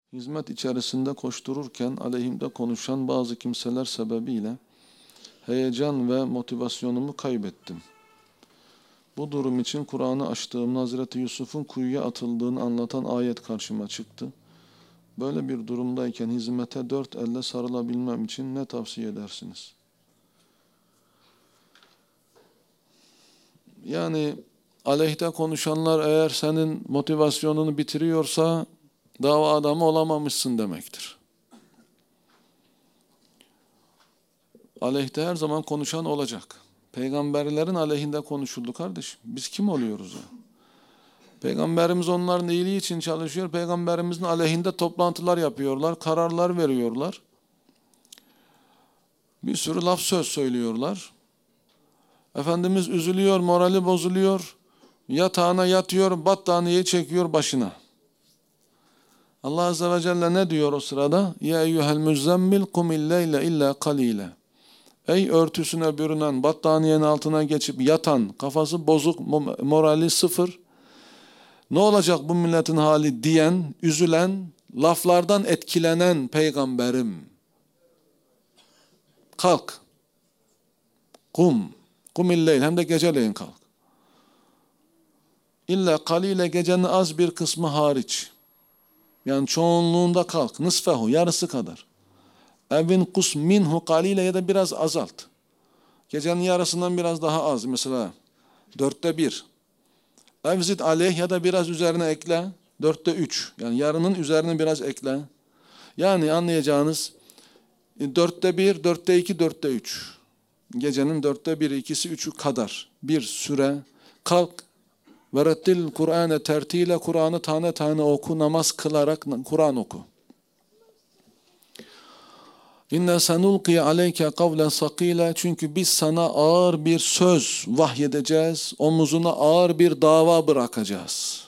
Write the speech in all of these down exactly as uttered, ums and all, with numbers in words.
Hizmet içerisinde koştururken aleyhimde konuşan bazı kimseler sebebiyle heyecan ve motivasyonumu kaybettim. Bu durum için Kur'an'ı açtığımda Hazreti Yusuf'un kuyuya atıldığını anlatan ayet karşıma çıktı. Böyle bir durumdayken hizmete dört elle sarılabilmem için ne tavsiye edersiniz? Yani aleyhte konuşanlar eğer senin motivasyonunu bitiriyorsa dava adamı olamamışsın demektir. Aleyhte her zaman konuşan olacak. Peygamberlerin aleyhinde konuşuldu kardeşim. Biz kim oluyoruz ya? Peygamberimiz onların iyiliği için çalışıyor. Peygamberimizin aleyhinde toplantılar yapıyorlar, kararlar veriyorlar. Bir sürü laf söz söylüyorlar. Efendimiz üzülüyor, morali bozuluyor. Yatağına yatıyor, battaniyeyi çekiyor başına. Allah Azze ve Celle ne diyor o sırada? Ya eyyuhel müzzemmil kumil leyle illa kalile. Ey örtüsüne bürünen, battaniyenin altına geçip yatan, kafası bozuk, morali sıfır. Ne olacak bu milletin hali diyen, üzülen, laflardan etkilenen peygamberim. Kalk. Kum. Kumilleyl, hem de geceleyin kalk. İlla kalile, gecenin az bir kısmı hariç. Yani çoğunluğunda kalk. Nısfehu, yarısı kadar. Evin kus minhu kalile, ya da biraz azalt. Gecenin yarısından biraz daha az. Mesela dörtte bir. Evzid aleyh, ya da biraz üzerine ekle. Dörtte üç. Yani yarının üzerine biraz ekle. Yani anlayacağınız dörtte bir, dörtte iki, dörtte üç. Gecenin dörtte biri, ikisi, üçü kadar bir süre kalk. Verettil Kur'an'e tertile, Kur'an'ı tane tane oku, namaz kılarak Kur'an oku. İnne senulqi aleyke kavlen sakile, çünkü biz sana ağır bir söz vahyedeceğiz, omuzuna ağır bir dava bırakacağız.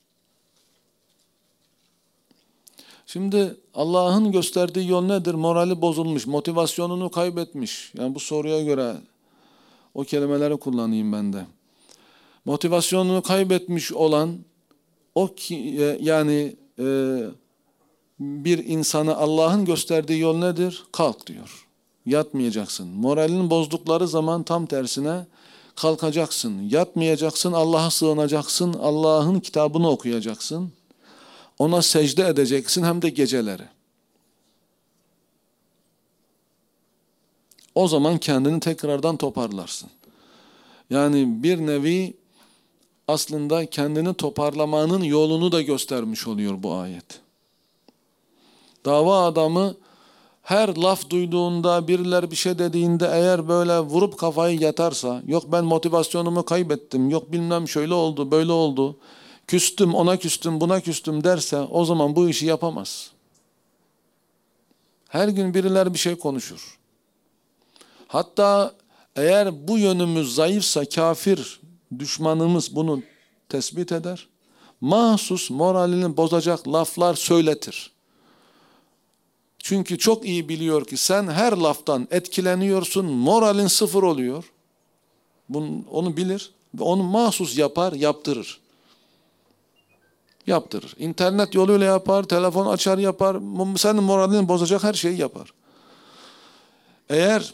Şimdi Allah'ın gösterdiği yol nedir? Morali bozulmuş, motivasyonunu kaybetmiş. Yani bu soruya göre o kelimeleri kullanayım ben de. Motivasyonunu kaybetmiş olan o ki, yani e, bir insana Allah'ın gösterdiği yol nedir? Kalk diyor. Yatmayacaksın. Moralini bozdukları zaman tam tersine kalkacaksın. Yatmayacaksın, Allah'a sığınacaksın, Allah'ın kitabını okuyacaksın. Ona secde edeceksin, hem de geceleri. O zaman kendini tekrardan toparlarsın. Yani bir nevi aslında kendini toparlamanın yolunu da göstermiş oluyor bu ayet. Dava adamı her laf duyduğunda, birileri bir şey dediğinde eğer böyle vurup kafayı yatarsa, yok ben motivasyonumu kaybettim, yok bilmem şöyle oldu, böyle oldu, küstüm, ona küstüm, buna küstüm derse o zaman bu işi yapamaz. Her gün birileri bir şey konuşur. Hatta eğer bu yönümüz zayıfsa kafir düşmanımız bunu tespit eder. Mahsus moralini bozacak laflar söyletir. Çünkü çok iyi biliyor ki sen her laftan etkileniyorsun, moralin sıfır oluyor. Bunu, onu bilir ve onu mahsus yapar, yaptırır. Yaptırır. İnternet yoluyla yapar, telefon açar yapar, senin moralini bozacak her şeyi yapar. Eğer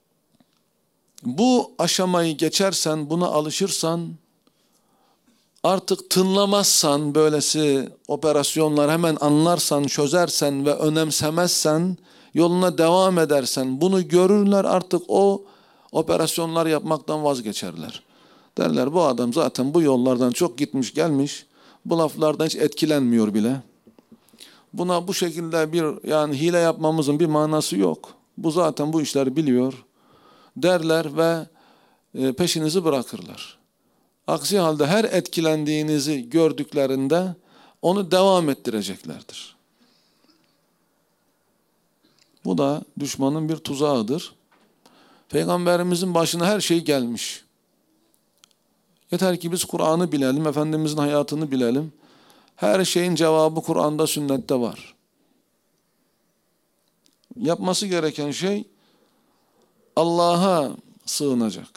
bu aşamayı geçersen, buna alışırsan, artık tınlamazsan, böylesi operasyonlar hemen anlarsan, çözersen ve önemsemezsen, yoluna devam edersen, bunu görürler, artık o operasyonlar yapmaktan vazgeçerler. Derler bu adam zaten bu yollardan çok gitmiş gelmiş, bu laflardan hiç etkilenmiyor bile. Buna bu şekilde bir yani hile yapmamızın bir manası yok. Bu zaten bu işleri biliyor derler ve peşinizi bırakırlar. Aksi halde her etkilendiğinizi gördüklerinde onu devam ettireceklerdir. Bu da düşmanın bir tuzağıdır. Peygamberimizin başına her şey gelmiş. Yeter ki biz Kur'an'ı bilelim, Efendimizin hayatını bilelim. Her şeyin cevabı Kur'an'da, sünnette var. Yapması gereken şey Allah'a sığınacak.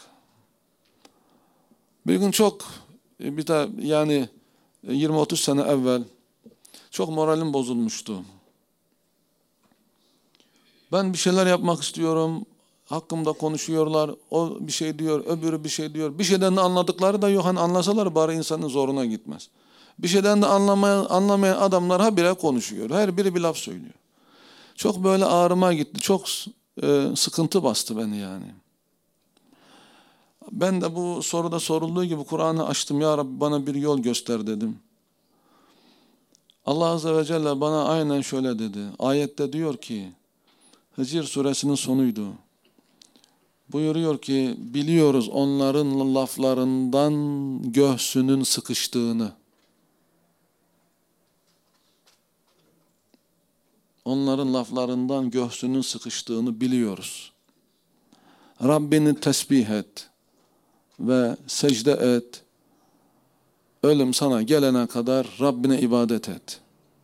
Bir gün çok bir de yani yirmi otuz sene evvel çok moralim bozulmuştu. Ben bir şeyler yapmak istiyorum. Hakkımda konuşuyorlar. O bir şey diyor, öbürü bir şey diyor. Bir şeyden de anladıkları da yok. Hani anlasalar bari insanın zoruna gitmez. Bir şeyden de anlamayan, anlamayan adamlar habire konuşuyor. Her biri bir laf söylüyor. Çok böyle ağrıma gitti. Çok e, sıkıntı bastı beni yani. Ben de bu soruda sorulduğu gibi Kur'an'ı açtım. Ya Rabbi bana bir yol göster dedim. Allah Azze ve Celle bana aynen şöyle dedi. Ayette diyor ki, Hicr suresinin sonuydu. Buyuruyor ki, biliyoruz onların laflarından göğsünün sıkıştığını. Onların laflarından göğsünün sıkıştığını biliyoruz. Rabbini tesbih et ve secde et. Ölüm sana gelene kadar Rabbine ibadet et.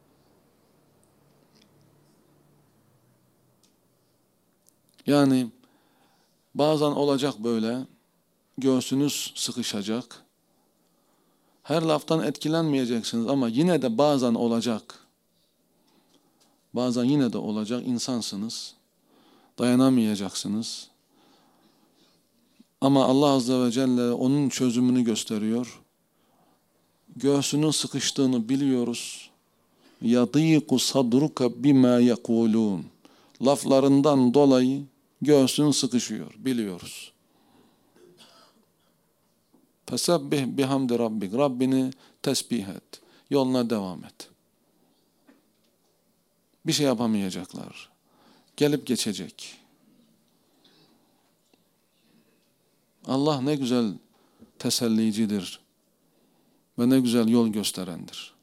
Yani bazen olacak böyle, göğsünüz sıkışacak. Her laftan etkilenmeyeceksiniz ama yine de bazen olacak. Bazen yine de olacak, insansınız. Dayanamayacaksınız. Ama Allah Azze ve Celle onun çözümünü gösteriyor. Göğsünün sıkıştığını biliyoruz. يَضِيقُ صَدْرُكَ بِمَا يَقُولُونَ Laflarından dolayı göğsün sıkışıyor, biliyoruz. Fesebbih bihamdi rabbik. Rabbini tesbih et. Yoluna devam et. Bir şey yapamayacaklar. Gelip geçecek. Allah ne güzel tesellicidir ve ne güzel yol gösterendir.